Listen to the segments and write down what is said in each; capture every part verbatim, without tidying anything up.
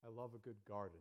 I love a good garden.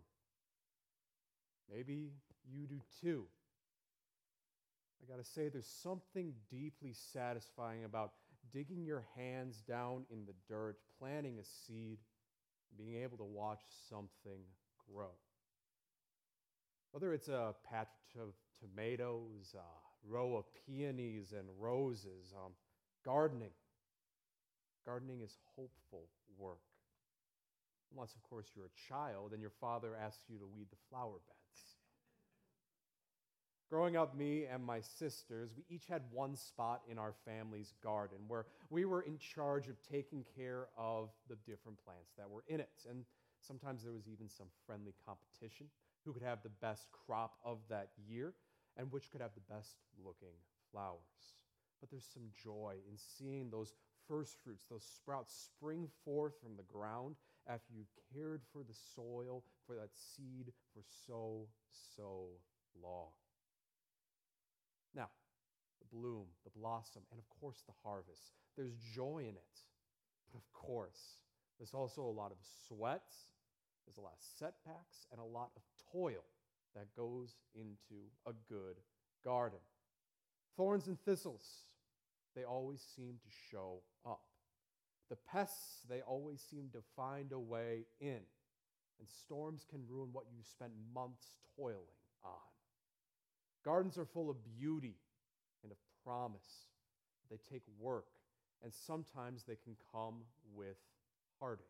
Maybe you do too. I got to say, there's something deeply satisfying about digging your hands down in the dirt, planting a seed, and being able to watch something grow. Whether it's a patch of tomatoes, a row of peonies and roses, um, gardening. Gardening is hopeful work. Unless, of course, you're a child and your father asks you to weed the flower beds. Growing up, me and my sisters, we each had one spot in our family's garden where we were in charge of taking care of the different plants that were in it. And sometimes there was even some friendly competition who could have the best crop of that year and which could have the best looking flowers. But there's some joy in seeing those first fruits, those sprouts spring forth from the ground after you've cared for the soil, for that seed for so, so long. Now, the bloom, the blossom, and of course the harvest. There's joy in it. But of course, there's also a lot of sweat, there's a lot of setbacks, and a lot of toil that goes into a good garden. Thorns and thistles, they always seem to show up. The pests, they always seem to find a way in. And storms can ruin what you've spent months toiling on. Gardens are full of beauty and of promise. They take work, and sometimes they can come with heartache.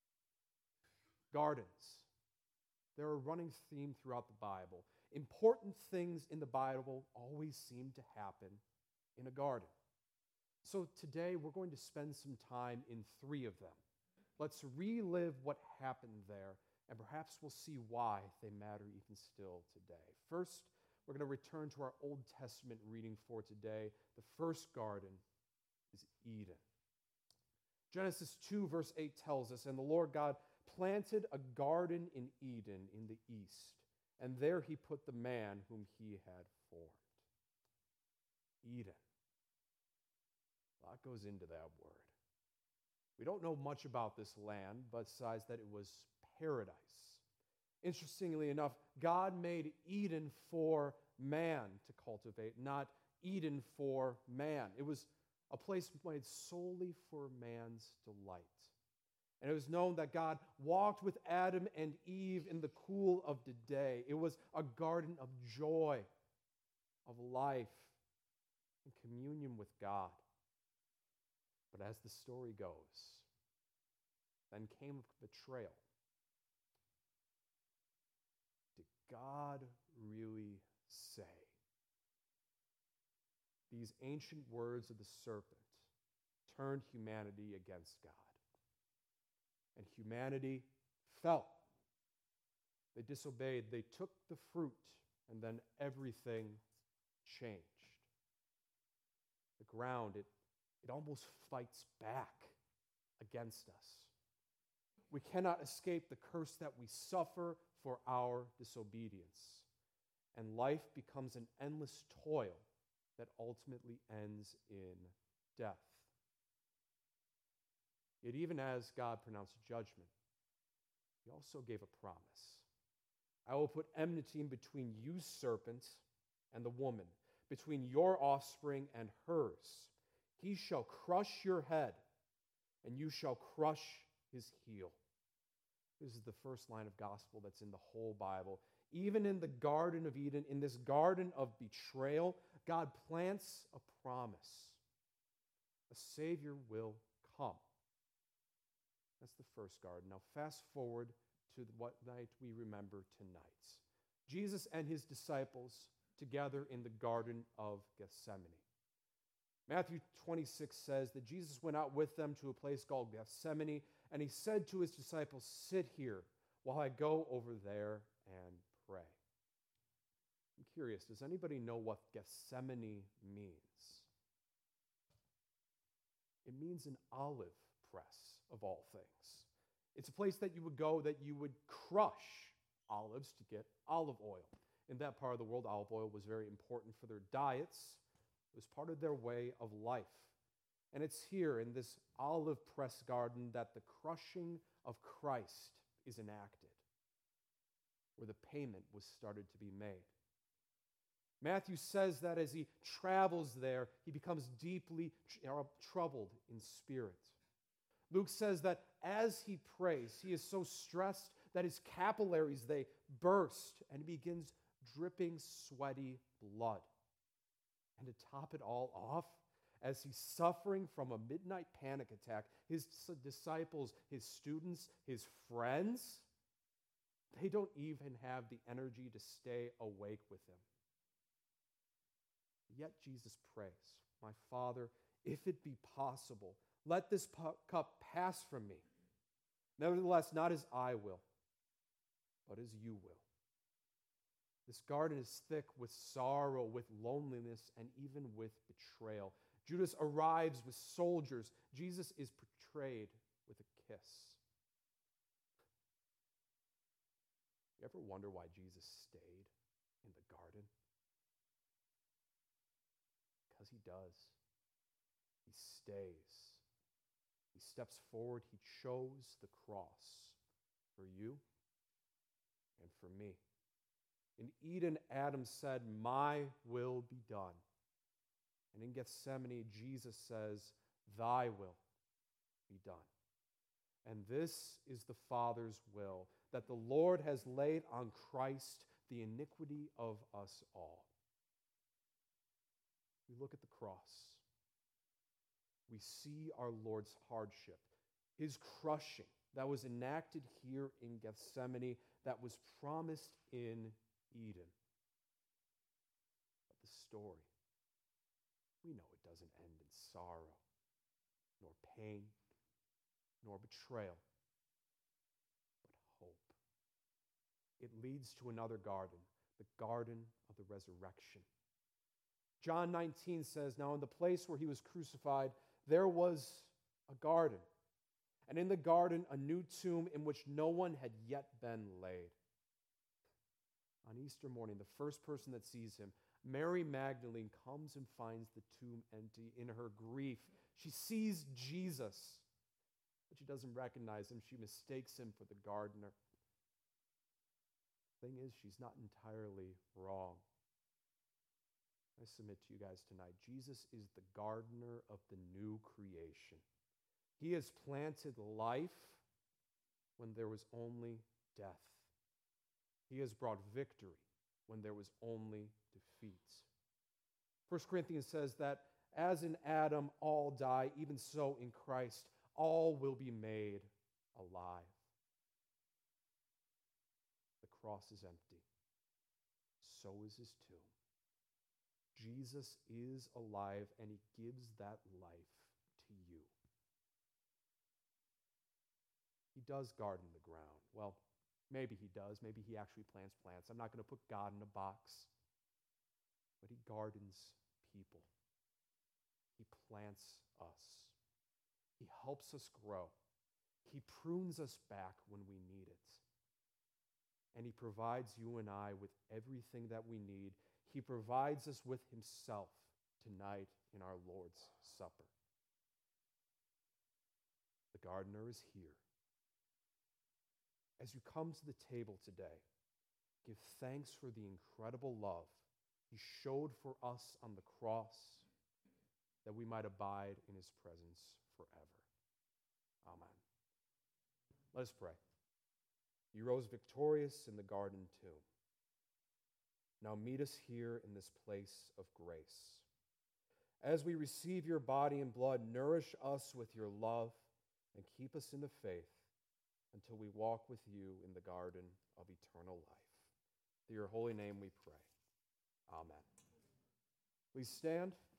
Gardens. They're a running theme throughout the Bible. Important things in the Bible always seem to happen in a garden. So today we're going to spend some time in three of them. Let's relive what happened there, and perhaps we'll see why they matter even still today. First, we're going to return to our Old Testament reading for today. The first garden is Eden. Genesis two, verse eight tells us, "And the Lord God planted a garden in Eden in the east, and there he put the man whom he had formed." Eden. A lot goes into that word. We don't know much about this land, besides that it was paradise. Interestingly enough, God made Eden for man to cultivate, not Eden for man. It was a place made solely for man's delight. And it was known that God walked with Adam and Eve in the cool of the day. It was a garden of joy, of life, and communion with God. But as the story goes, then came betrayal. Did God really say? These ancient words of the serpent turned humanity against God. And humanity fell. They disobeyed. They took the fruit, and then everything changed. The ground, it, it almost fights back against us. We cannot escape the curse that we suffer for our disobedience. And life becomes an endless toil that ultimately ends in death. Yet even as God pronounced judgment, he also gave a promise. "I will put enmity between you, serpent, and the woman, between your offspring and hers. He shall crush your head, and you shall crush his heel." This is the first line of gospel that's in the whole Bible. Even in the Garden of Eden, in this garden of betrayal, God plants a promise. A Savior will come. That's the first garden. Now fast forward to what night we remember tonight. Jesus and his disciples together in the Garden of Gethsemane. Matthew twenty-six says that Jesus went out with them to a place called Gethsemane, and he said to his disciples, "Sit here while I go over there and pray." I'm curious, does anybody know what Gethsemane means? It means an olive press, of all things. It's a place that you would go that you would crush olives to get olive oil. In that part of the world, olive oil was very important for their diets. It was part of their way of life. And it's here in this olive press garden that the crushing of Christ is enacted. where the payment was started to be made. Matthew says that as he travels there, he becomes deeply tr- troubled in spirit. Luke says that as he prays, he is so stressed that his capillaries, they burst, and he begins dripping sweaty blood. And to top it all off, as he's suffering from a midnight panic attack, his disciples, his students, his friends, they don't even have the energy to stay awake with him. Yet Jesus prays, "My Father, if it be possible, let this cup pass from me. Nevertheless, not as I will, but as you will." This garden is thick with sorrow, with loneliness, and even with betrayal. Judas arrives with soldiers. Jesus is portrayed with a kiss. You ever wonder why Jesus stayed in the garden? Because he does. He stays. He steps forward. He chose the cross for you and for me. In Eden, Adam said, "My will be done." And in Gethsemane, Jesus says, "Thy will be done." And this is the Father's will, that the Lord has laid on Christ the iniquity of us all. We look at the cross. We see our Lord's hardship, his crushing that was enacted here in Gethsemane, that was promised in Eden. But the story, we know it doesn't end in sorrow, nor pain, nor betrayal, but hope. It leads to another garden, the garden of the resurrection. John nineteen says, "Now in the place where he was crucified, there was a garden, and in the garden a new tomb in which no one had yet been laid." On Easter morning, the first person that sees him, Mary Magdalene, comes and finds the tomb empty. In her grief, she sees Jesus, but she doesn't recognize him. She mistakes him for the gardener. The thing is, she's not entirely wrong. I submit to you guys tonight, Jesus is the gardener of the new creation. He has planted life when there was only death. He has brought victory when there was only defeat. First Corinthians says that as in Adam all die, even so in Christ all will be made alive. The cross is empty. So is his tomb. Jesus is alive, and he gives that life to you. He does garden the ground. Well, maybe he does. Maybe he actually plants plants. I'm not going to put God in a box. But he gardens people. He plants us. He helps us grow. He prunes us back when we need it. And he provides you and I with everything that we need. He provides us with himself tonight in our Lord's Supper. The gardener is here. As you come to the table today, give thanks for the incredible love he showed for us on the cross, that we might abide in his presence forever. Amen. Let us pray. You rose victorious in the garden tomb. Now meet us here in this place of grace. As we receive your body and blood, nourish us with your love and keep us in the faith until we walk with you in the garden of eternal life. Through your holy name we pray. Amen. Please stand.